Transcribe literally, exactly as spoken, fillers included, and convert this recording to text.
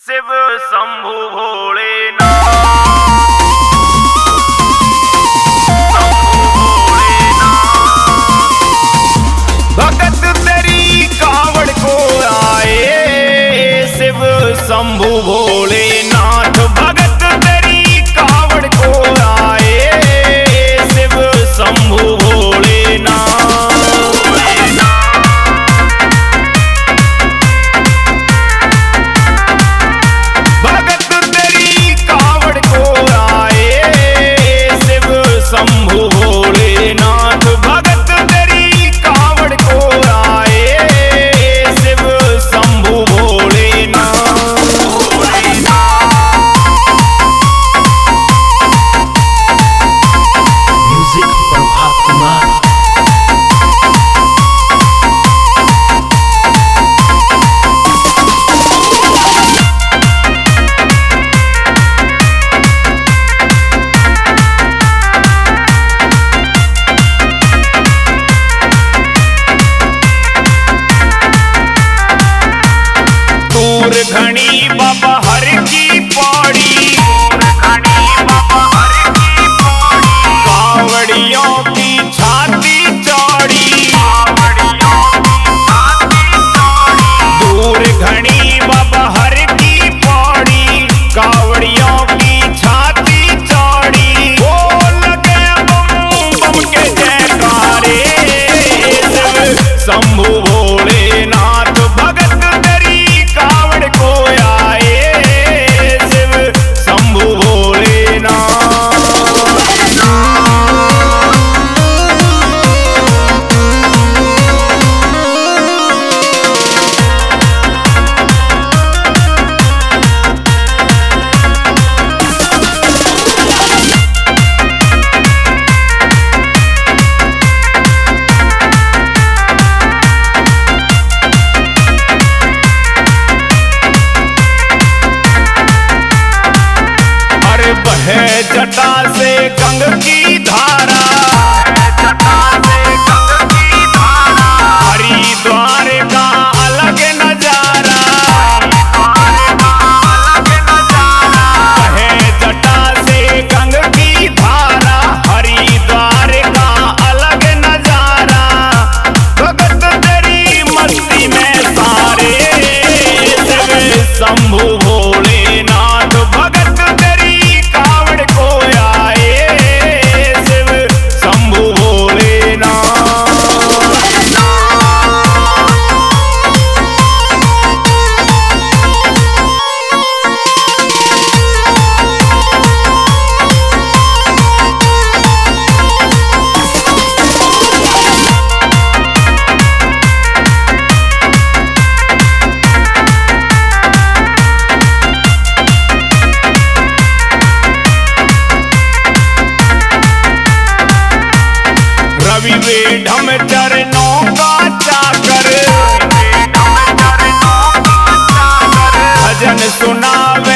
शिव शंभु भोलेनाथ। भगत तेरी कावड़ को आए शिव शंभु भोलेनाथ। भगत तेरी कावड़ को आए शिव शंभु भोलेनाथ। भगत तेरी कावड़ को आए शिव शंभु भोलेनाथ। भगत तेरी कावड़ को आए शिव शंभु भोलेनाथ। म्यूजिक प्रभात कुमार। दूर घनी बाबा हर की पौड़ी। कावड़ियों की छाती चौड़ी। दूर घनी बाबा हर की पौड़ी। कावड़ियों की छाती चौड़ी। बोल के बम बम के जयकारे शिव शंभु भोलेनाथ। भगत तेरी कावड़ को आए शिव शंभु भोलेनाथ। अरे बहे जटा से गंग की धारा। हरिद्वार का अलग नजारा। बहे जटा से गंग की धारा। हरिद्वार का अलग नजारा। भगत तेरी मस्ती में सारे शिव शंभु भोलेनाथ। भगत तेरी कावड़ को आए शिव शंभु भोलेनाथ। रवि वेढ़म चरणों का चाकर। भजन सुनावे